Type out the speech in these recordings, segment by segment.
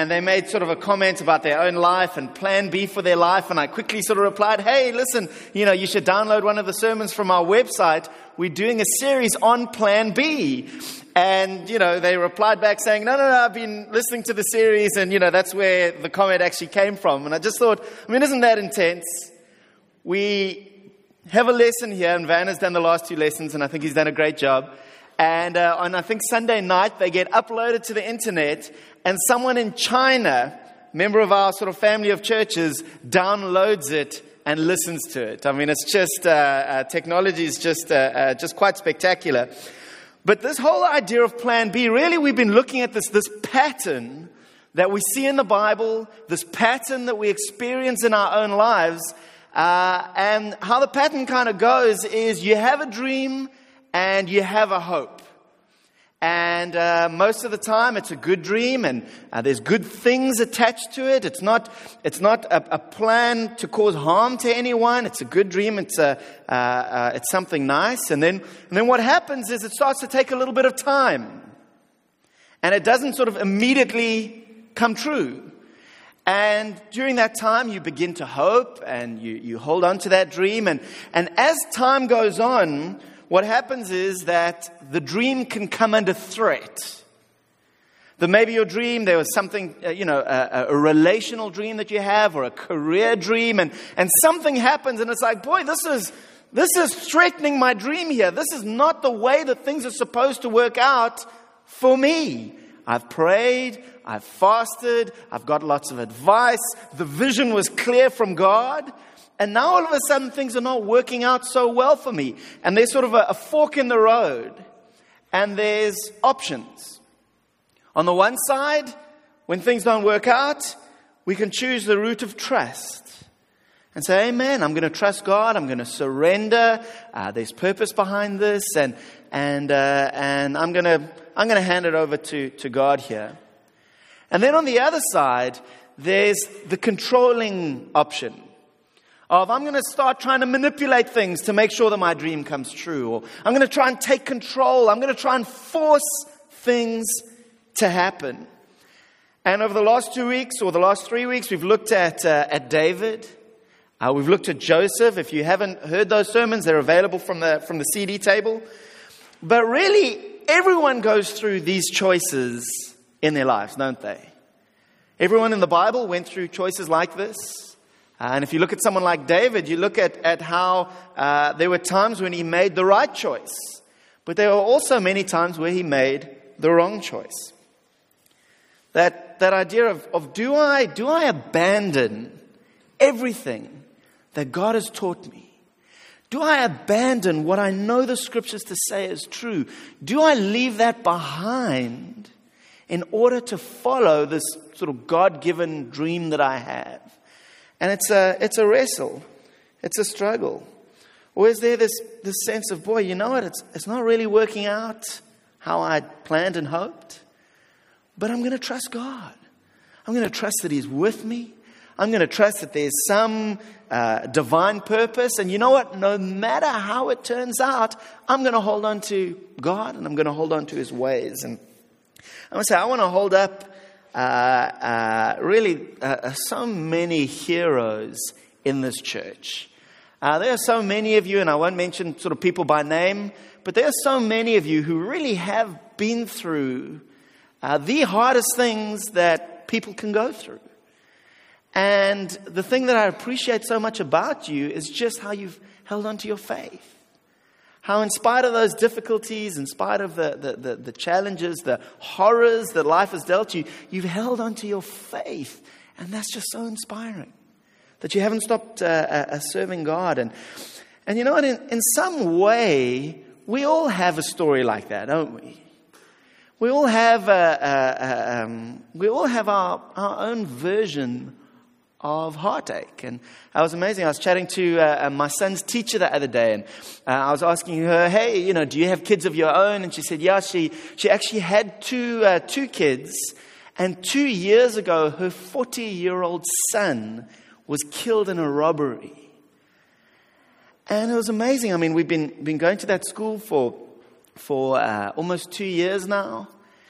And they made sort of a comment about their own life and plan B for their life. And I quickly sort of replied, hey, listen, you should download one of the sermons from our website. We're doing a series on plan B. And, they replied back saying, no, I've been listening to the series. And, that's where the comment actually came from. And I just thought, isn't that intense? We have a lesson here, and Van has done the last 2 lessons, and I think he's done a great job. And on, I think, Sunday night, they get uploaded to the internet, and someone in China, member of our sort of family of churches, downloads it and listens to it. It's just, technology is just quite spectacular. But this whole idea of plan B, really we've been looking at this pattern that we see in the Bible, this pattern that we experience in our own lives. And how the pattern kind of goes is you have a dream and you have a hope. And most of the time it's a good dream and there's good things attached to it. It's not a plan to cause harm to anyone. It's a good dream. It's something nice. And then what happens is it starts to take a little bit of time. And it doesn't sort of immediately come true. And during that time, you begin to hope and you hold on to that dream. And as time goes on, what happens is that the dream can come under threat. That maybe your dream, there was something, a relational dream that you have or a career dream. And something happens and it's like, boy, this is threatening my dream here. This is not the way that things are supposed to work out for me. I've prayed, I've fasted, I've got lots of advice, the vision was clear from God, and now all of a sudden things are not working out so well for me. And there's sort of a fork in the road, and there's options. On the one side, when things don't work out, we can choose the route of trust. And say, amen, I'm going to trust God, I'm going to surrender, there's purpose behind this, and I'm going to hand it over to God here. And then on the other side, there's the controlling option of I'm going to start trying to manipulate things to make sure that my dream comes true. Or I'm going to try and take control. I'm going to try and force things to happen. And over the last 2 weeks or the last 3 weeks, we've looked at David. We've looked at Joseph. If you haven't heard those sermons, they're available from the CD table. But really, everyone goes through these choices in their lives, don't they? Everyone in the Bible went through choices like this. And if you look at someone like David, you look at how there were times when he made the right choice. But there were also many times where he made the wrong choice. That idea of do I abandon everything that God has taught me? Do I abandon what I know the scriptures to say is true? Do I leave that behind in order to follow this sort of God-given dream that I have? And it's a wrestle. It's a struggle. Or is there this sense of, boy, you know what? It's not really working out how I planned and hoped. But I'm going to trust God. I'm going to trust that He's with me. I'm going to trust that there's some divine purpose. And you know what? No matter how it turns out, I'm going to hold on to God and I'm going to hold on to His ways. And I want to say, I want to hold up so many heroes in this church. There are so many of you, and I won't mention sort of people by name, but there are so many of you who really have been through the hardest things that people can go through. And the thing that I appreciate so much about you is just how you've held on to your faith. How in spite of those difficulties, in spite of the challenges, the horrors that life has dealt you, you've held on to your faith. And that's just so inspiring. That you haven't stopped serving God. And you know what, in some way, we all have a story like that, don't we? We all have our own version of heartache. And I was amazing. I was chatting to my son's teacher the other day, and I was asking her, hey, do you have kids of your own? And she said, yeah, she actually had two kids. And 2 years ago, her 40-year-old son was killed in a robbery. And it was amazing. I mean, we've been going to that school for almost 2 years now.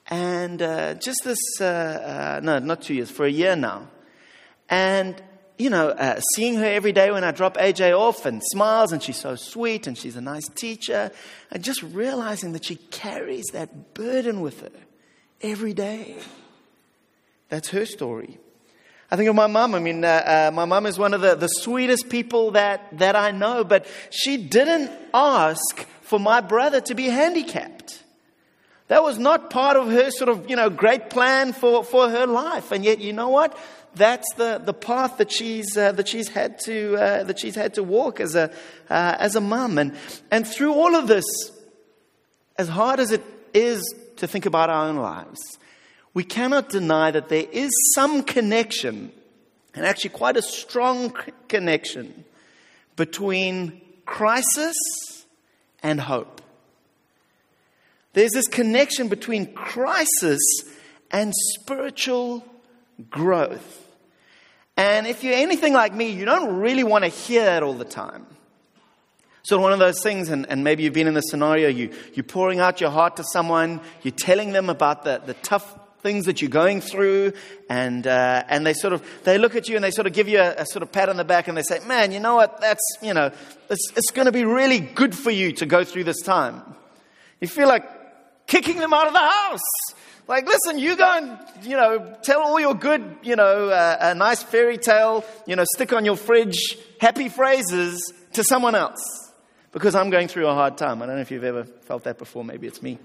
And just this, no, not 2 years, for a year now. And, seeing her every day when I drop AJ off and smiles and she's so sweet and she's a nice teacher. And just realizing that she carries that burden with her every day. That's her story. I think of my mum. My mum is one of the sweetest people that I know. But she didn't ask for my brother to be handicapped. That was not part of her sort of, great plan for her life. And yet, you know what? That's the path that she's had to walk as a mum. And through all of this, as hard as it is to think about our own lives, we cannot deny that there is some connection, and actually quite a strong connection, between crisis and hope. There's this connection between crisis and spiritual growth. And if you're anything like me, you don't really want to hear that all the time. So one of those things, and maybe you've been in the scenario, you're pouring out your heart to someone, you're telling them about the tough things that you're going through, and they look at you and they sort of give you a sort of pat on the back and they say, man, you know what, it's going to be really good for you to go through this time. You feel like kicking them out of the house. Like, listen, you go and, tell all your good, a nice fairy tale, stick on your fridge, happy phrases to someone else. Because I'm going through a hard time. I don't know if you've ever felt that before. Maybe it's me.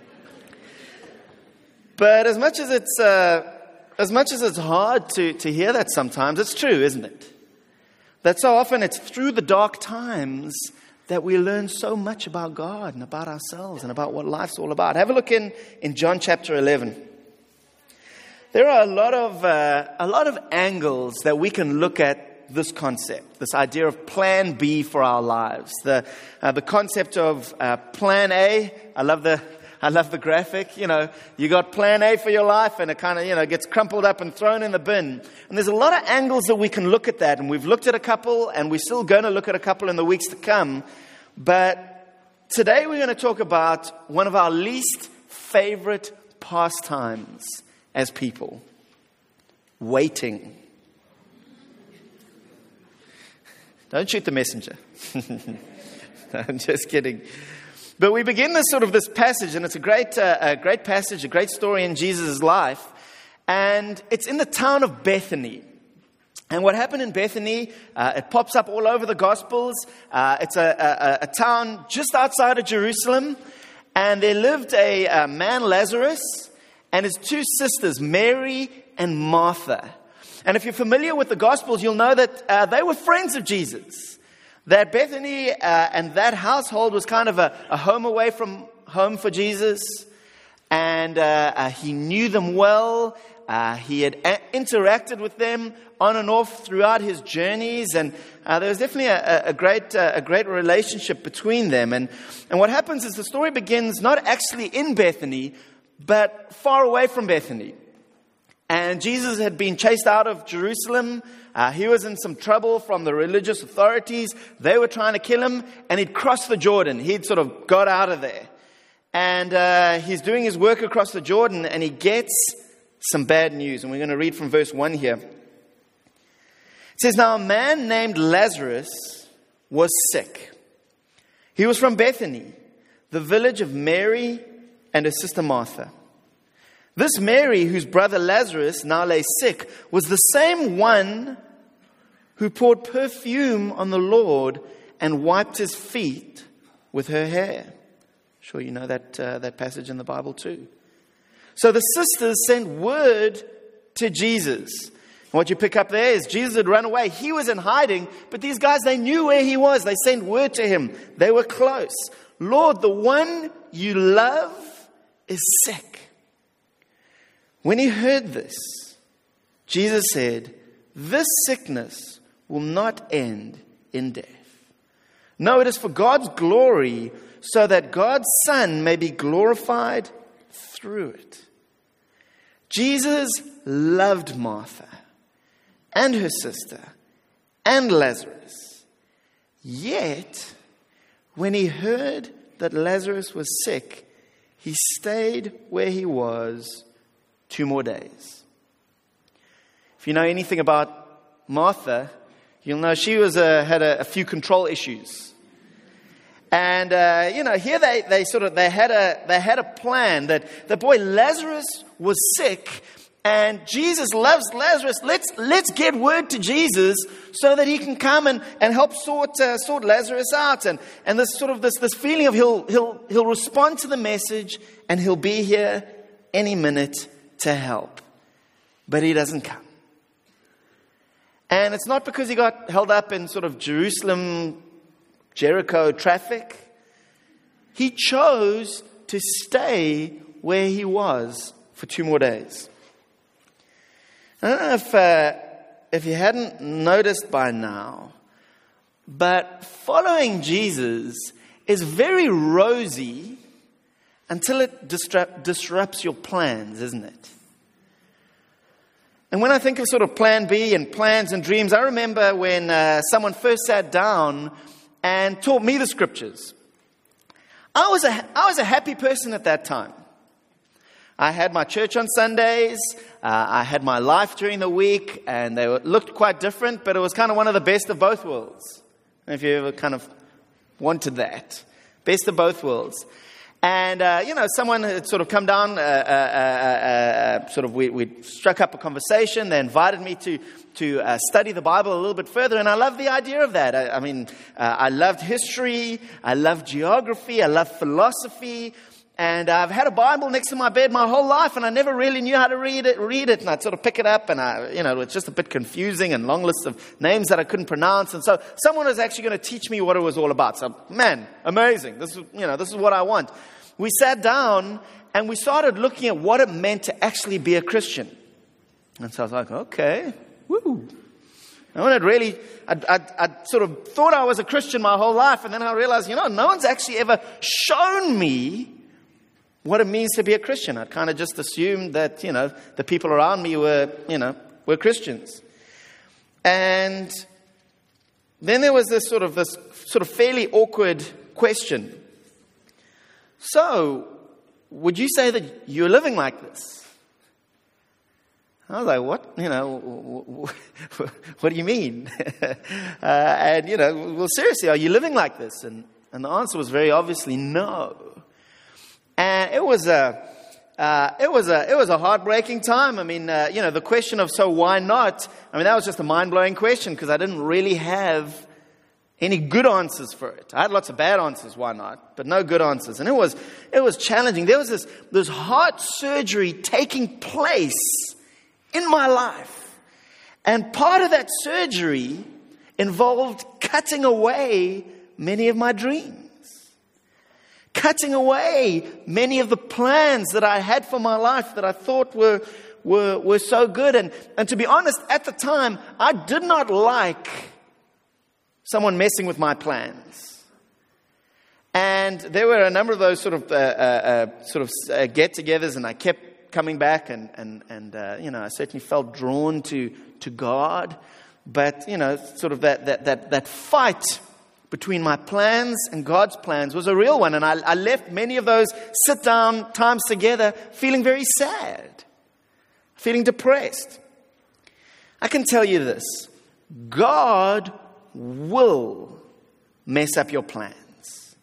But as much as it's hard to hear that sometimes, it's true, isn't it? That so often it's through the dark times that we learn so much about God and about ourselves and about what life's all about. Have a look in John chapter 11. There are a lot of angles that we can look at this concept, this idea of plan B for our lives. The concept of plan A. I love the graphic. You got plan A for your life, and it kind of gets crumpled up and thrown in the bin. And there's a lot of angles that we can look at that, and we've looked at a couple, and we're still going to look at a couple in the weeks to come. But today we're going to talk about one of our least favorite pastimes as people: waiting. Don't shoot the messenger. I'm just kidding. But we begin this passage, and it's a great passage, a great story in Jesus' life. And it's in the town of Bethany. And what happened in Bethany, it pops up all over the Gospels. It's a town just outside of Jerusalem. And there lived a man, Lazarus, and his two sisters, Mary and Martha. And if you're familiar with the Gospels, you'll know that they were friends of Jesus. That Bethany and that household was kind of a home away from home for Jesus. And he knew them well. He had interacted with them on and off throughout his journeys. And there was definitely a great relationship between them. And what happens is the story begins not actually in Bethany, but far away from Bethany. And Jesus had been chased out of Jerusalem. He was in some trouble from the religious authorities. They were trying to kill him, and he'd crossed the Jordan. He'd sort of got out of there. And he's doing his work across the Jordan, and he gets some bad news. And we're going to read from verse 1 here. It says, "Now a man named Lazarus was sick. He was from Bethany, the village of Mary and her sister Martha. This Mary, whose brother Lazarus now lay sick, was the same one who poured perfume on the Lord and wiped his feet with her hair." Sure, you know that passage in the Bible too. So the sisters sent word to Jesus. And what you pick up there is Jesus had run away. He was in hiding, but these guys, they knew where he was. They sent word to him. They were close. "Lord, the one you love is sick." When he heard this, Jesus said, "This sickness will not end in death. No, it is for God's glory, so that God's Son may be glorified through it." Jesus loved Martha and her sister and Lazarus. Yet, when he heard that Lazarus was sick, he stayed where he was 2 more days. If you know anything about Martha, you'll know she had a few control issues. And, here they had a plan that the boy Lazarus was sick, and Jesus loves Lazarus. Let's get word to Jesus so that he can come and help sort Lazarus out. And this feeling of he'll respond to the message and he'll be here any minute to help. But he doesn't come. And it's not because he got held up in sort of Jerusalem, Jericho traffic. He chose to stay where he was for 2 more days. I don't know if you hadn't noticed by now, but following Jesus is very rosy until it disrupts your plans, isn't it? And when I think of sort of plan B and plans and dreams, I remember when someone first sat down and taught me the scriptures. I was a happy person at that time. I had my church on Sundays, I had my life during the week, and they looked quite different, but it was kind of one of the best of both worlds. If you ever kind of wanted that. Best of both worlds. And, someone had sort of come down, we struck up a conversation. They invited me to study the Bible a little bit further, and I love the idea of that. I loved history, I loved geography, I loved philosophy. And I've had a Bible next to my bed my whole life, and I never really knew how to read it. And I'd sort of pick it up, and it's just a bit confusing and long lists of names that I couldn't pronounce. And so someone was actually going to teach me what it was all about. So, man, amazing. This is what I want. We sat down, and we started looking at what it meant to actually be a Christian. And so I was like, okay, woo. And when I'd sort of thought I was a Christian my whole life, and then I realized, no one's actually ever shown me what it means to be a Christian. I'd kind of just assumed that, the people around me were Christians. And then there was this sort of fairly awkward question. So, would you say that you're living like this? I was like, what? What do you mean? Seriously, are you living like this? And the answer was very obviously no. And it was a heartbreaking time. The question of, so why not? That was just a mind-blowing question because I didn't really have any good answers for it. I had lots of bad answers, why not? But no good answers. And it was challenging. There was this heart surgery taking place in my life. And part of that surgery involved cutting away many of my dreams. Cutting away many of the plans that I had for my life that I thought were so good. And to be honest, at the time, I did not like someone messing with my plans. And there were a number of those get-togethers, and I kept coming back, and I certainly felt drawn to God. But that fight between my plans and God's plans was a real one. And I left many of those sit-down times together feeling very sad, feeling depressed. I can tell you this. God will mess up your plans.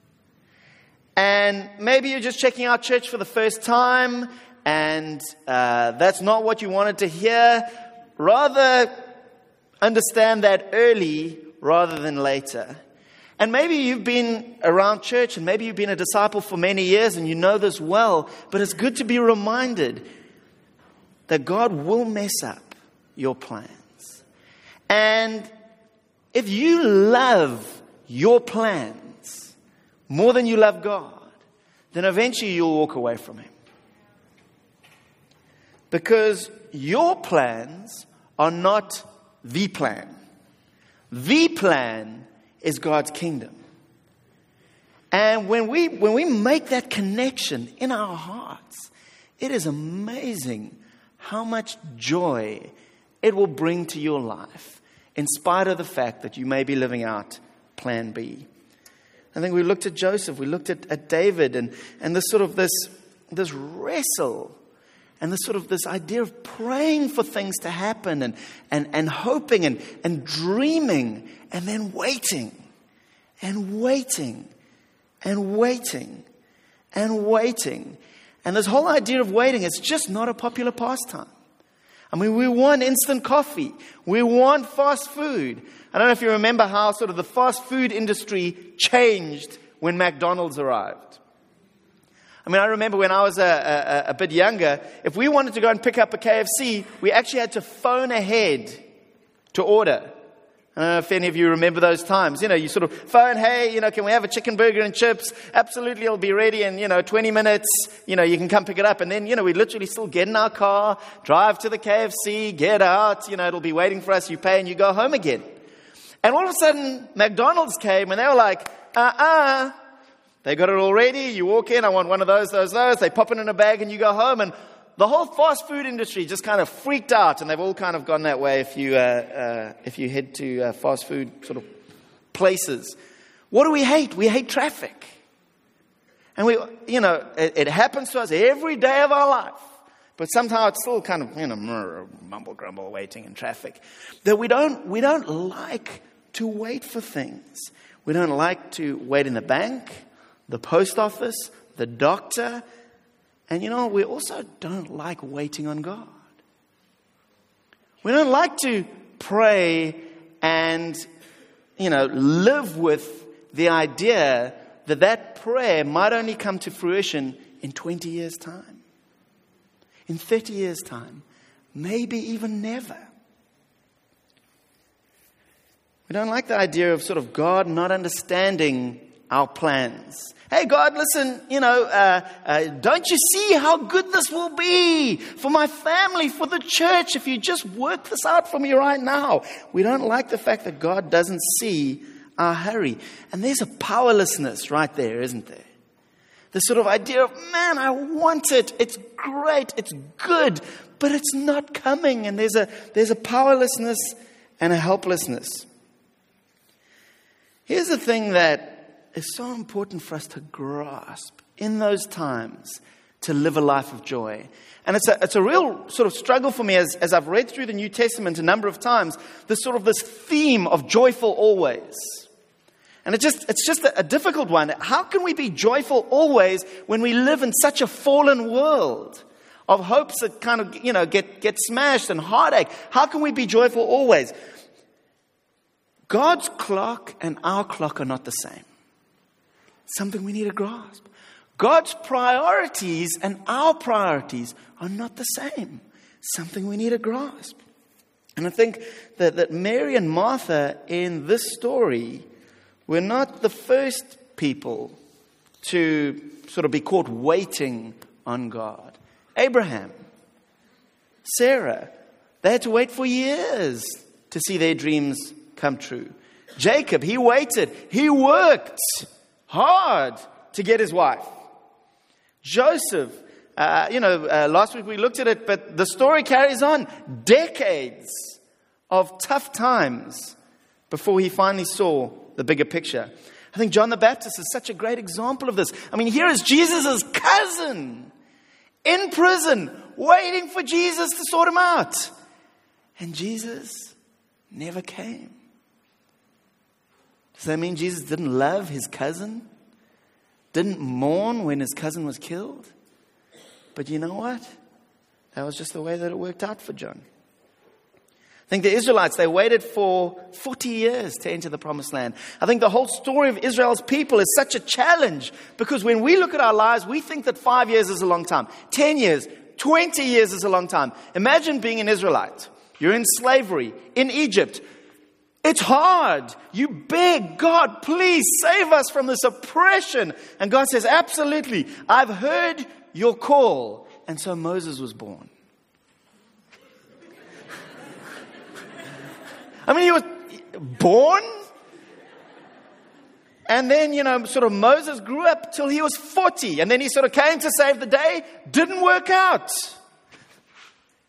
And maybe you're just checking out church for the first time, and that's not what you wanted to hear. Rather understand that early rather than later. And maybe you've been around church, and maybe you've been a disciple for many years, and you know this well, but it's good to be reminded that God will mess up your plans. And if you love your plans more than you love God, then eventually you'll walk away from Him. Because your plans are not the plan. The plan is God's kingdom. And when we make that connection in our hearts, it is amazing how much joy it will bring to your life, in spite of the fact that you may be living out plan B. I think we looked at Joseph, we looked at David, and this wrestle, and this idea of praying for things to happen, and hoping, and dreaming, and then waiting, and waiting, and waiting, and waiting. And this whole idea of waiting, it's just not a popular pastime. I mean, we want instant coffee. We want fast food. I don't know if you remember how sort of the fast food industry changed when McDonald's arrived. I mean, I remember when I was a bit younger, if we wanted to go and pick up a KFC, we actually had to phone ahead to order. I don't know if any of you remember those times. You sort of phone, hey, can we have a chicken burger and chips? Absolutely, it'll be ready in, 20 minutes. You can come pick it up. And then, we literally still get in our car, drive to the KFC, get out. It'll be waiting for us. You pay and you go home again. And all of a sudden, McDonald's came and they were like, They got it all ready. You walk in, I want one of those. They pop it in a bag and you go home. And the whole fast food industry just kind of freaked out, and they've all kind of gone that way if you head to fast food sort of places. What do we hate? We hate traffic. And it happens to us every day of our life. But somehow it's still kind of, mumble grumble waiting in traffic. That we don't like to wait for things. We don't like to wait in the bank, the post office, the doctor. And we also don't like waiting on God. We don't like to pray and, live with the idea that prayer might only come to fruition in 20 years' time, in 30 years' time, maybe even never. We don't like the idea of sort of God not understanding our plans. Hey, God, listen, don't you see how good this will be for my family, for the church, if you just work this out for me right now? We don't like the fact that God doesn't see our hurry. And there's a powerlessness right there, isn't there? The sort of idea of, man, I want it. It's great. It's good, but it's not coming. And there's a powerlessness and a helplessness. Here's the thing that is so important for us to grasp in those times to live a life of joy. And it's a real sort of struggle for me as I've read through the New Testament a number of times, this theme of joyful always. And it's just a difficult one. How can we be joyful always when we live in such a fallen world of hopes that kind of, get smashed and heartache? How can we be joyful always? God's clock and our clock are not the same. Something we need to grasp. God's priorities and our priorities are not the same. Something we need to grasp. And I think that Mary and Martha in this story were not the first people to sort of be caught waiting on God. Abraham, Sarah, they had to wait for years to see their dreams come true. Jacob, he waited. He worked hard to get his wife. Joseph, last week we looked at it, but the story carries on. Decades of tough times before he finally saw the bigger picture. I think John the Baptist is such a great example of this. I mean, here is Jesus' cousin in prison, waiting for Jesus to sort him out. And Jesus never came. Does that mean Jesus didn't love his cousin? Didn't mourn when his cousin was killed? But you know what? That was just the way that it worked out for John. I think the Israelites, they waited for 40 years to enter the promised land. I think the whole story of Israel's people is such a challenge because when we look at our lives, we think that 5 years is a long time. 10 years, 20 years is a long time. Imagine being an Israelite. You're in slavery in Egypt. It's hard. You beg God, please save us from this oppression. And God says, absolutely. I've heard your call. And so Moses was born. I mean, he was born. And then, sort of Moses grew up till he was 40. And then he sort of came to save the day. Didn't work out.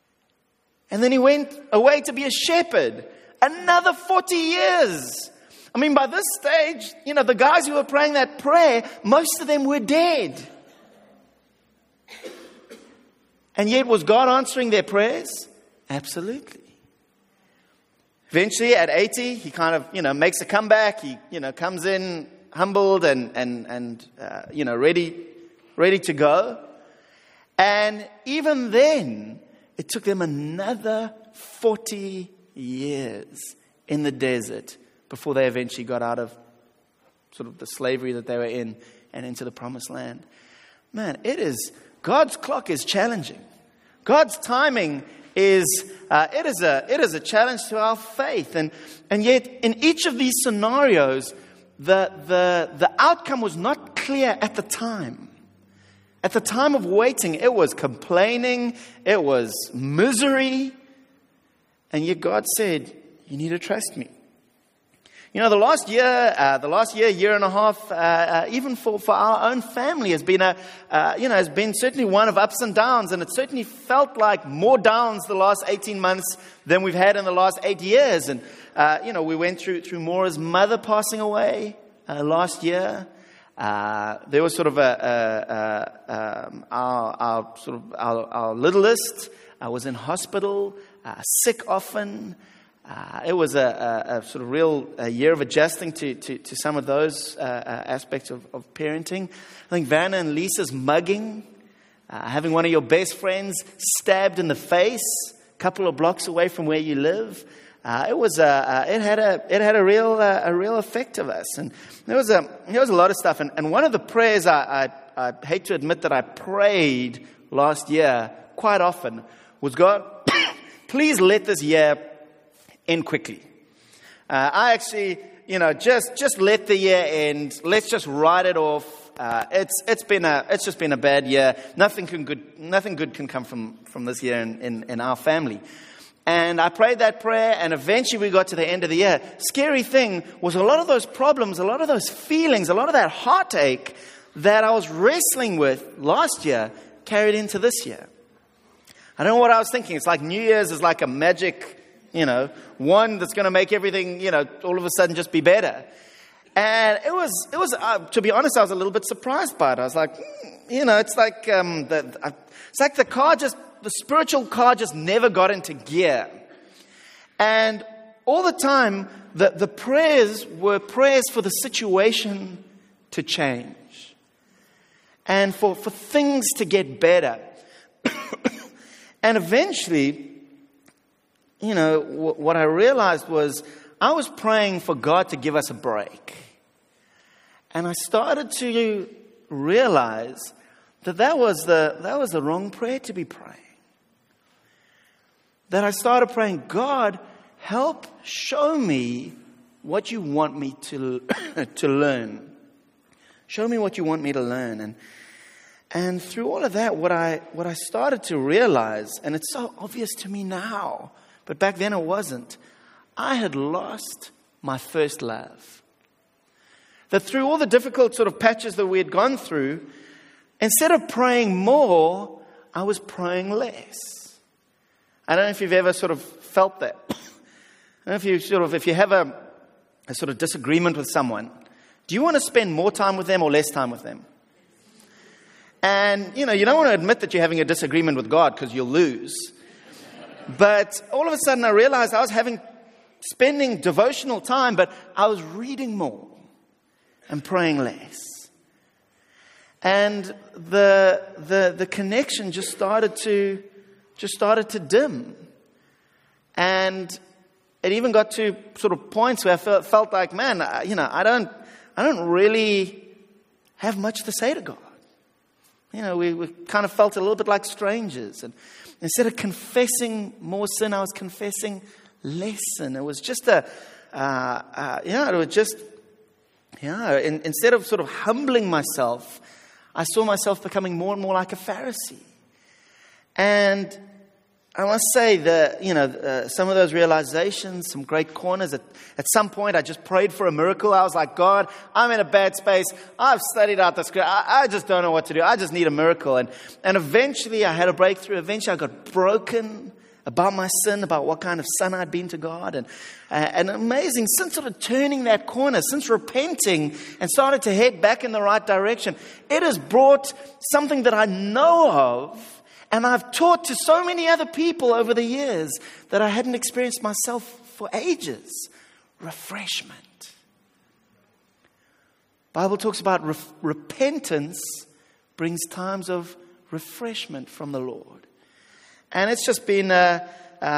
And then he went away to be a shepherd. Another 40 years. I mean, by this stage, the guys who were praying that prayer, most of them were dead. And yet, was God answering their prayers? Absolutely. Eventually, at 80, he kind of, makes a comeback. He, comes in humbled and ready to go. And even then, it took them another 40 years in the desert before they eventually got out of sort of the slavery that they were in and into the promised land. Man, God's clock is challenging. God's timing is a challenge to our faith. And yet, in each of these scenarios, the outcome was not clear at the time. At the time of waiting, it was complaining, it was misery. And yet God said, you need to trust me. The last year and a half, even for our own family has been has been certainly one of ups and downs. And it certainly felt like more downs the last 18 months than we've had in the last 8 years. And, we went through Maura's mother passing away last year. There was sort of our littlest was in hospital, sick often. It was a sort of real year of adjusting to some of those aspects of parenting. I think Vanna and Lisa's mugging, having one of your best friends stabbed in the face a couple of blocks away from where you live. It had a real effect of us, and there was a lot of stuff. And one of the prayers I hate to admit that I prayed last year quite often was, God, please let this year end quickly. I actually, just let the year end. Let's just write it off. It's just been a bad year. Nothing good can come from this year in our family. And I prayed that prayer, and eventually we got to the end of the year. Scary thing was a lot of those problems, a lot of those feelings, a lot of that heartache that I was wrestling with last year carried into this year. I don't know what I was thinking. It's like New Year's is like a magic, one that's going to make everything, all of a sudden just be better. And it was. To be honest, I was a little bit surprised by it. I was like, it's like the spiritual car just never got into gear. And all the time, the prayers were prayers for the situation to change and for things to get better. And eventually, what I realized was I was praying for God to give us a break. And I started to realize that was the wrong prayer to be praying. That I started praying, God, help show me what you want me to learn. Show me what you want me to learn. And through all of that, what I started to realize, and it's so obvious to me now, but back then it wasn't, I had lost my first love. That through all the difficult sort of patches that we had gone through, instead of praying more, I was praying less. I don't know if you've ever sort of felt that. I don't know if you have a sort of disagreement with someone, do you want to spend more time with them or less time with them? And, you don't want to admit that you're having a disagreement with God because you'll lose. But all of a sudden I realized I was spending devotional time, but I was reading more and praying less. And the connection just started to dim. And it even got to sort of points where I felt like, man, I don't really have much to say to God. We kind of felt a little bit like strangers. And instead of confessing more sin, I was confessing less sin. It was just instead of sort of humbling myself, I saw myself becoming more and more like a Pharisee. And I must say that, some of those realizations, some great corners. At some point, I just prayed for a miracle. I was like, God, I'm in a bad space. I've studied out the script. I just don't know what to do. I just need a miracle. And eventually, I had a breakthrough. Eventually, I got broken. about my sin, about what kind of son I'd been to God. And amazing, since sort of turning that corner, since repenting and started to head back in the right direction, it has brought something that I know of and I've taught to so many other people over the years that I hadn't experienced myself for ages. Refreshment. Bible talks about repentance brings times of refreshment from the Lord. And it's just been a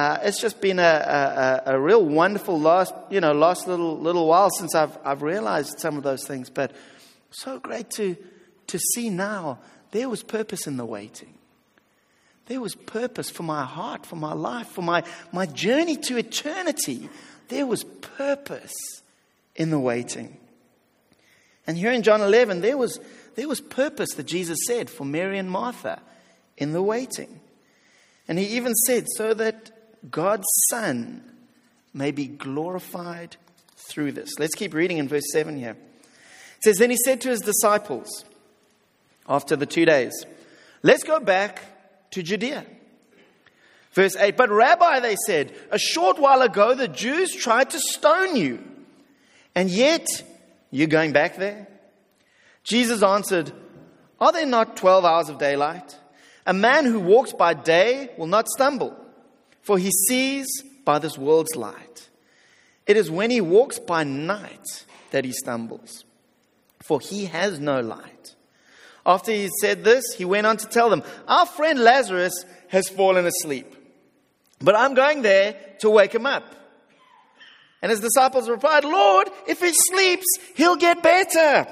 real wonderful last little while since I've realized some of those things. But so great to see now there was purpose in the waiting. There was purpose for my heart, for my life, for my journey to eternity. There was purpose in the waiting. And here in John 11, there was purpose that Jesus said for Mary and Martha in the waiting. And he even said, so that God's Son may be glorified through this. Let's keep reading in verse 7 here. It says, then he said to his disciples, after the 2 days, let's go back to Judea. Verse 8, but Rabbi, they said, a short while ago the Jews tried to stone you, and yet you're going back there? Jesus answered, are there not 12 hours of daylight? A man who walks by day will not stumble, for he sees by this world's light. It is when he walks by night that he stumbles, for he has no light. After he said this, he went on to tell them, our friend Lazarus has fallen asleep, but I'm going there to wake him up. And his disciples replied, Lord, if he sleeps, he'll get better.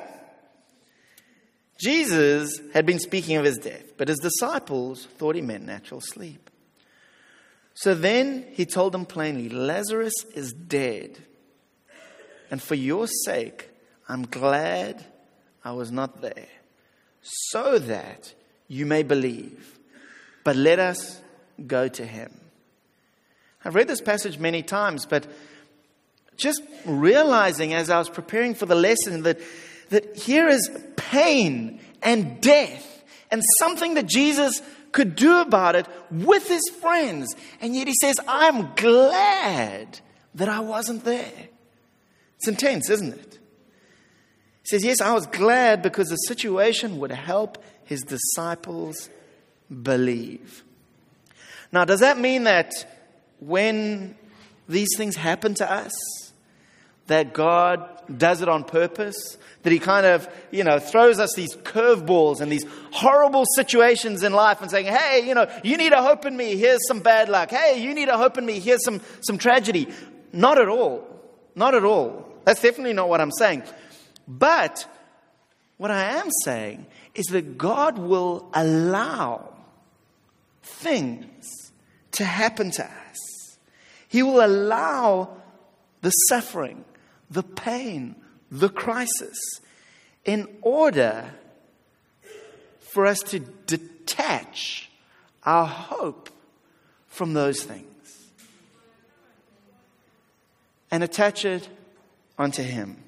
Jesus had been speaking of his death, but his disciples thought he meant natural sleep. So then he told them plainly, Lazarus is dead. And for your sake, I'm glad I was not there, so that you may believe. But let us go to him. I've read this passage many times, but just realizing as I was preparing for the lesson that here is pain and death and something that Jesus could do about it with his friends. And yet he says, I'm glad that I wasn't there. It's intense, isn't it? He says, yes, I was glad because the situation would help his disciples believe. Now, does that mean that when these things happen to us, that God does it on purpose? That he kind of, throws us these curveballs and these horrible situations in life and saying, hey, you need a hope in me. Here's some bad luck. Hey, you need a hope in me. Here's some tragedy. Not at all. Not at all. That's definitely not what I'm saying. But what I am saying is that God will allow things to happen to us. He will allow the suffering, the pain, the crisis, in order for us to detach our hope from those things and attach it onto him.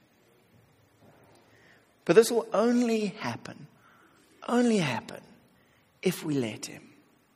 But this will only happen if we let him.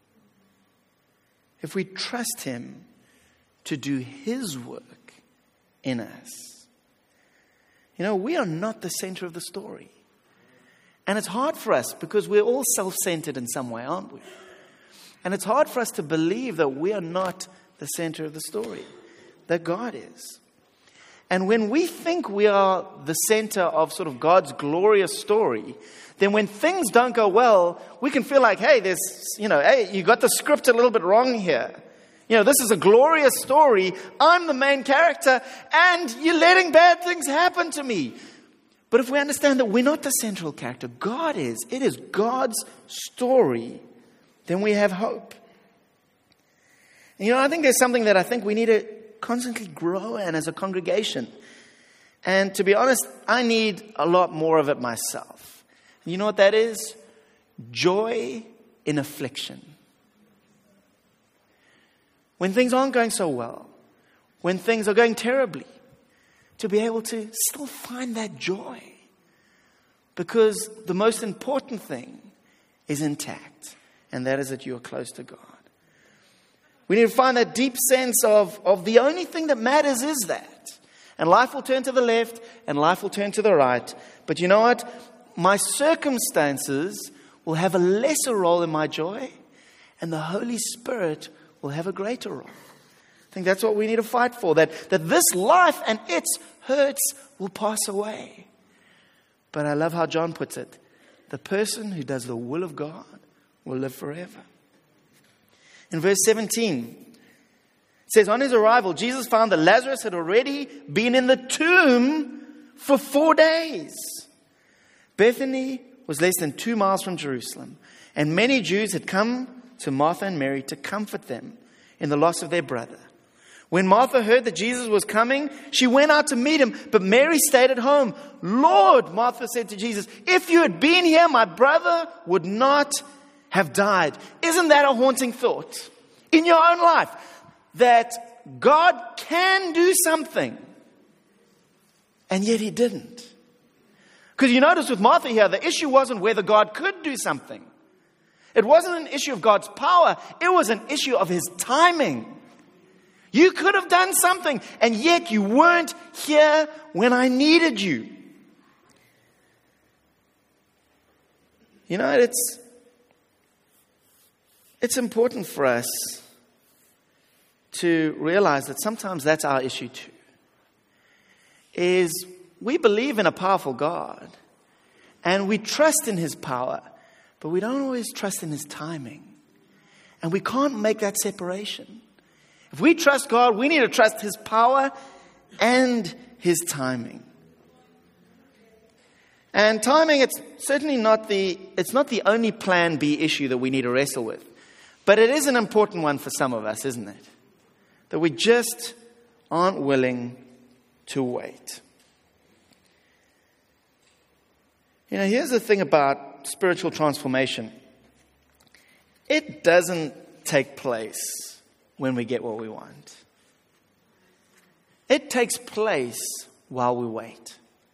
If we trust him to do his work in us. We are not the center of the story. And it's hard for us because we're all self-centered in some way, aren't we? And it's hard for us to believe that we are not the center of the story, that God is. And when we think we are the center of sort of God's glorious story, then when things don't go well, we can feel like, hey, hey, you got the script a little bit wrong here. This is a glorious story. I'm the main character, and you're letting bad things happen to me. But if we understand that we're not the central character, God is, it is God's story, then we have hope. And I think there's something that I think we need to constantly grow in as a congregation. And to be honest, I need a lot more of it myself. And you know what that is? Joy in affliction. When things aren't going so well, when things are going terribly, to be able to still find that joy. Because the most important thing is intact, and that is that you are close to God. We need to find that deep sense of the only thing that matters is that. And life will turn to the left and life will turn to the right. But you know what? My circumstances will have a lesser role in my joy, and the Holy Spirit will have a greater role. I think that's what we need to fight for, that this life and its hurts will pass away. But I love how John puts it. The person who does the will of God will live forever. In verse 17, it says, on his arrival, Jesus found that Lazarus had already been in the tomb for 4 days. Bethany was less than 2 miles from Jerusalem, and many Jews had come to Martha and Mary to comfort them in the loss of their brother. When Martha heard that Jesus was coming, she went out to meet him, but Mary stayed at home. Lord, Martha said to Jesus, if you had been here, my brother would not have died. Isn't that a haunting thought in your own life? That God can do something, and yet he didn't. Because you notice with Martha here, the issue wasn't whether God could do something. It wasn't an issue of God's power. It was an issue of his timing. You could have done something, and yet you weren't here when I needed you. You know, it's important for us to realize that sometimes that's our issue too. Is we believe in a powerful God, and we trust in his power, but we don't always trust in his timing. And we can't make that separation. If we trust God, we need to trust his power and his timing. And timing, it's certainly not the only plan B issue that we need to wrestle with. But it is an important one for some of us, isn't it? That we just aren't willing to wait. You know, here's the thing about spiritual transformation. It doesn't take place when we get what we want. It takes place while we wait.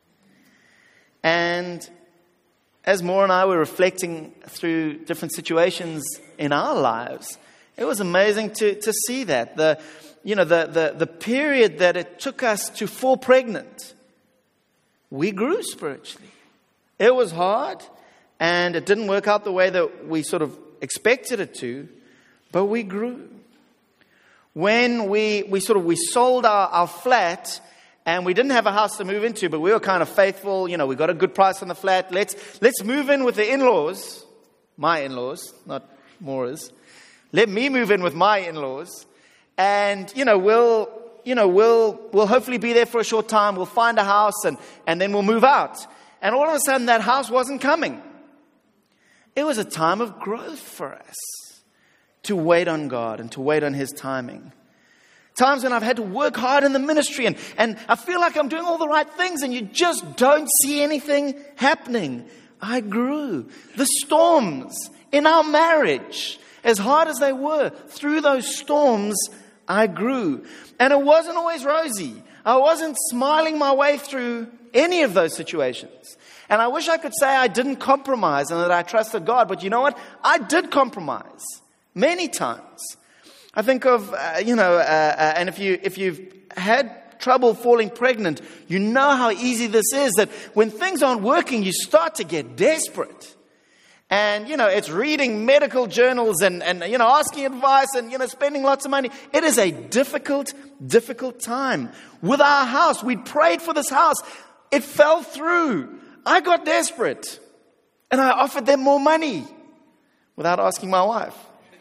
And as Maura and I were reflecting through different situations in our lives, it was amazing to see that. The period that it took us to fall pregnant, we grew spiritually. It was hard, and it didn't work out the way that we sort of expected it to, but we grew. When we sold our flat, and we didn't have a house to move into, but we were kind of faithful. You know, we got a good price on the flat. Let's move in with the in-laws, my in-laws, not Maura's. Let me move in with my in-laws, and we'll hopefully be there for a short time. We'll find a house, and then we'll move out. And all of a sudden, that house wasn't coming. It was a time of growth for us to wait on God and to wait on his timing. Times when I've had to work hard in the ministry and I feel like I'm doing all the right things and you just don't see anything happening. I grew. The storms in our marriage, as hard as they were, through those storms, I grew. And it wasn't always rosy. I wasn't smiling my way through any of those situations. And I wish I could say I didn't compromise and that I trusted God. But you know what? I did compromise many times. I think of, and if you've had trouble falling pregnant, you know how easy this is, that when things aren't working, you start to get desperate. And, it's reading medical journals and asking advice and, spending lots of money. It is a difficult time. With our house, we prayed for this house. It fell through. I got desperate. And I offered them more money without asking my wife.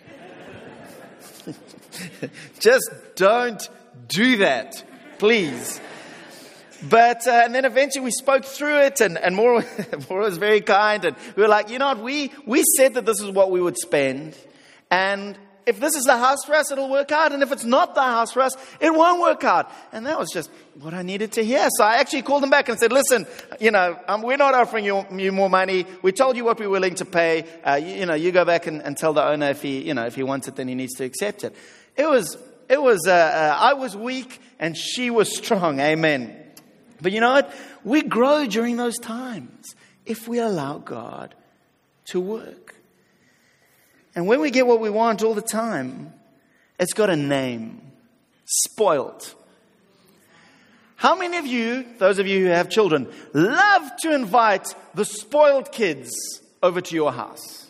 Just don't do that, please. But, and then eventually we spoke through it and Maura was very kind. And we were like, you know what, we said that this is what we would spend. And if this is the house for us, it'll work out. And if it's not the house for us, it won't work out. And that was just what I needed to hear. So I actually called them back and said, listen, we're not offering you more money. We told you what we're willing to pay. You go back and tell the owner if he wants it, then he needs to accept it. I was weak and she was strong. Amen. But you know what? We grow during those times if we allow God to work. And when we get what we want all the time, It's got a name. Spoiled. How many of you, those of you who have children, love to invite the spoiled kids over to your house?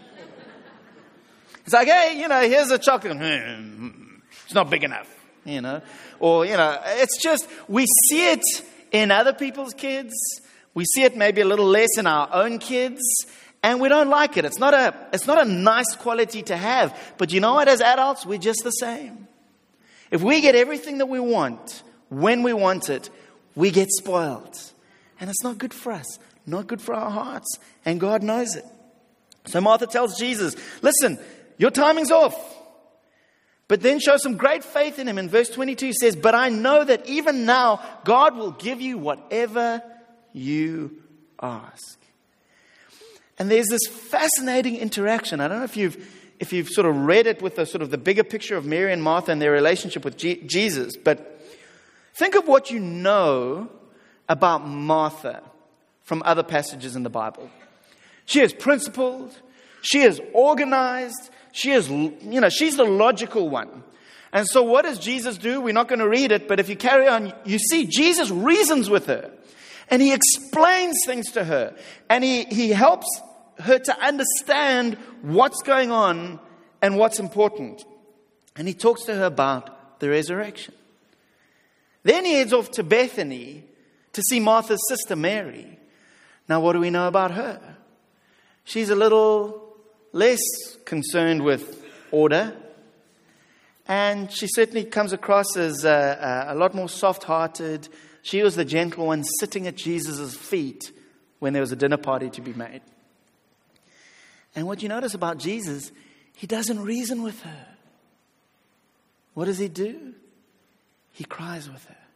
It's like, hey, here's a chocolate. It's not big enough, Or, it's just, we see it in other people's kids. We see it maybe a little less in our own kids. And we don't like it. It's not a nice quality to have. But you know what? As adults, we're just the same. If we get everything that we want, when we want it, we get spoiled. And it's not good for us, not good for our hearts. And God knows it. So Martha tells Jesus, listen, your timing's off. But then shows some great faith in him. In verse 22 says, but I know that even now God will give you whatever you ask. And there's this fascinating interaction. I don't know if you've sort of read it with the bigger picture of Mary and Martha and their relationship with Jesus, but think of what you know about Martha from other passages in the Bible. She is principled. She is organized. She is, she's the logical one. And so what does Jesus do? We're not going to read it, but if you carry on, you see Jesus reasons with her. And he explains things to her. And he helps her to understand what's going on and what's important. And he talks to her about the resurrection. Then he heads off to Bethany to see Martha's sister Mary. Now, what do we know about her? She's a little less concerned with order. And she certainly comes across as a lot more soft-hearted. She was the gentle one sitting at Jesus' feet when there was a dinner party to be made. And what you notice about Jesus, he doesn't reason with her. What does he do? He cries with her.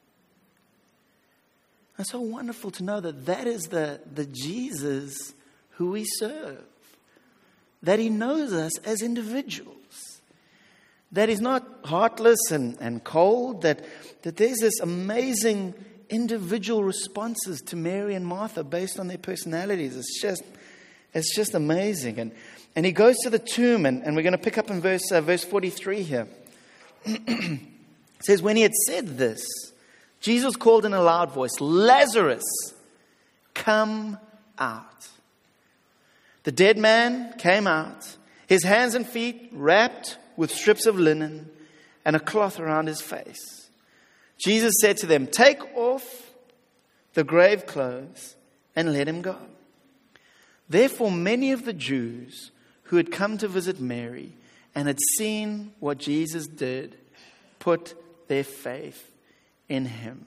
It's so wonderful to know that is the Jesus who we serve. That he knows us as individuals. That he's not heartless and cold. That there's this amazing individual responses to Mary and Martha based on their personalities. It's just amazing. And he goes to the tomb, and we're going to pick up in verse 43 here. It says, when he had said this, Jesus called in a loud voice, Lazarus, come out. The dead man came out, his hands and feet wrapped with strips of linen and a cloth around his face. Jesus said to them, take off the grave clothes and let him go. Therefore, many of the Jews who had come to visit Mary and had seen what Jesus did put their faith in him.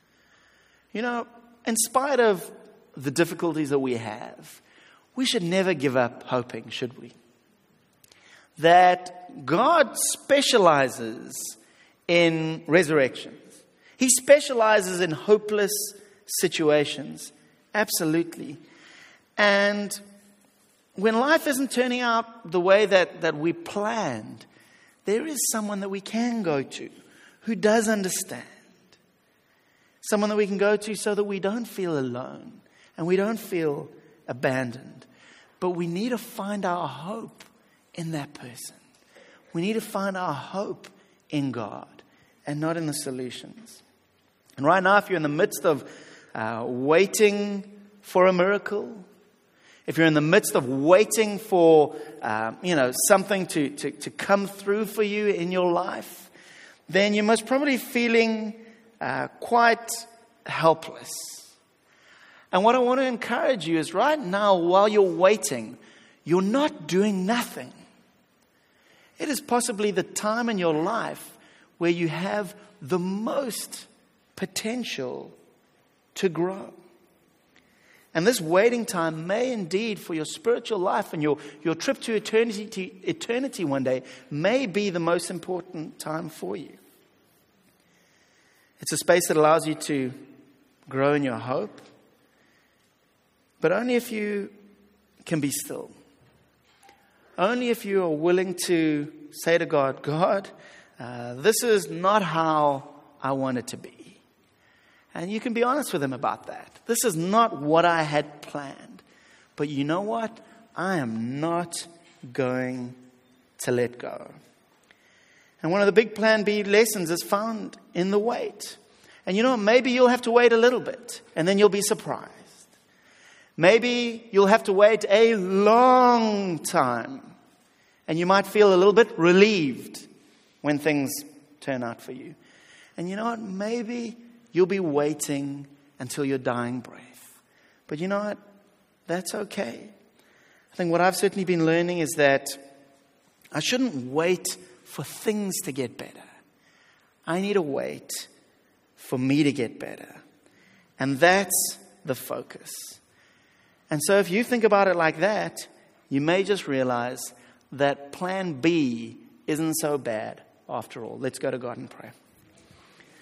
In spite of the difficulties that we have, we should never give up hoping, should we? That God specializes in resurrections. He specializes in hopeless situations. Absolutely. And when life isn't turning out the way that we planned, there is someone that we can go to who does understand. Someone that we can go to so that we don't feel alone and we don't feel abandoned. But we need to find our hope in that person. We need to find our hope in God and not in the solutions. And right now, if you're in the midst of waiting for a miracle, if you're in the midst of waiting for something to come through for you in your life, then you must probably feeling quite helpless. And what I want to encourage you is right now, while you're waiting, you're not doing nothing. It is possibly the time in your life where you have the most potential to grow. And this waiting time may indeed, for your spiritual life and your trip to eternity one day, may be the most important time for you. It's a space that allows you to grow in your hope, but only if you can be still. Only if you are willing to say to God, God, this is not how I want it to be. And you can be honest with him about that. This is not what I had planned. But you know what? I am not going to let go. And one of the big plan B lessons is found in the wait. And you know, maybe you'll have to wait a little bit, and then you'll be surprised. Maybe you'll have to wait a long time, and you might feel a little bit relieved when things turn out for you. And you know what? Maybe you'll be waiting until your dying breath. But you know what? That's okay. I think what I've certainly been learning is that I shouldn't wait for things to get better. I need to wait for me to get better. And that's the focus. And so if you think about it like that, you may just realize that plan B isn't so bad after all. Let's go to God and pray.